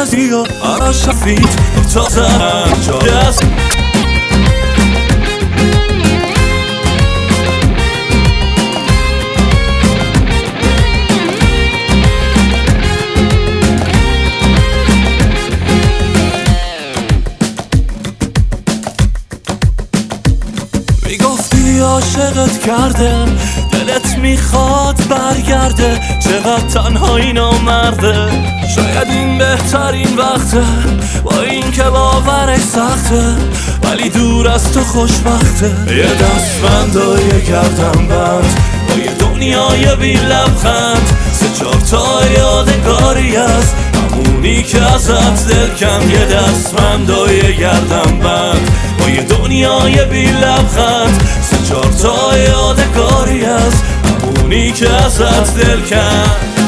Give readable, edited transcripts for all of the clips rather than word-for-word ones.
نزی و آراش رفید تازه انجام میگفتی عاشقت کردم، دلت میخواد برگرده، چقدر تنهایی نامرده. شاید این بهترین وقته، با این که باورش سخته، ولی دور از تو خوشبخته. یه دستبند و یه گردن بند با یه دنیای بی لبخند، 3-4 تا یادگاری از همونی که ازت دل کم. یه دستبند و یه گردن بند با یه دنیای بی لبخند، 3-4 تا یادگاری از همونی که ازت دل کم.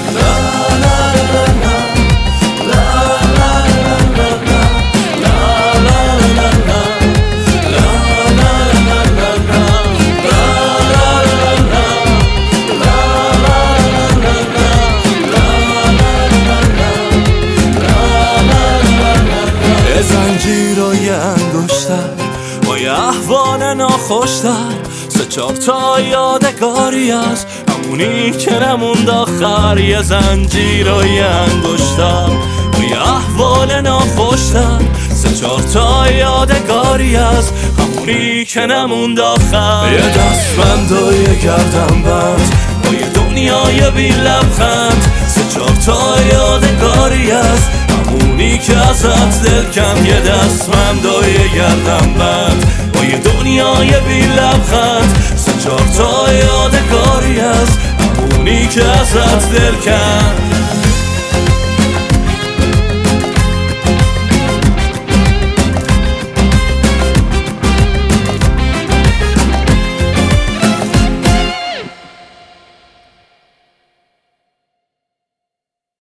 زنجیر و یه انگشتر با یه احوال ناخوشتر، 3-4 تا یادگاری از همونی که نموند آخر. یه زنجیر و یه انگشتر با یه احوال ناخوشتر، 3-4 تا یادگاری از همونی که نموند آخر. یه دستبند و یه گردن بند با یه دنیای بی لبخند، 3-4 تا یادگاری از همونی که ازت دل کم. یه دستبند و یه گردن بند با یه دنیای بی لبخند، 3-4 تا یادگاری از همونی که ازت دل کم.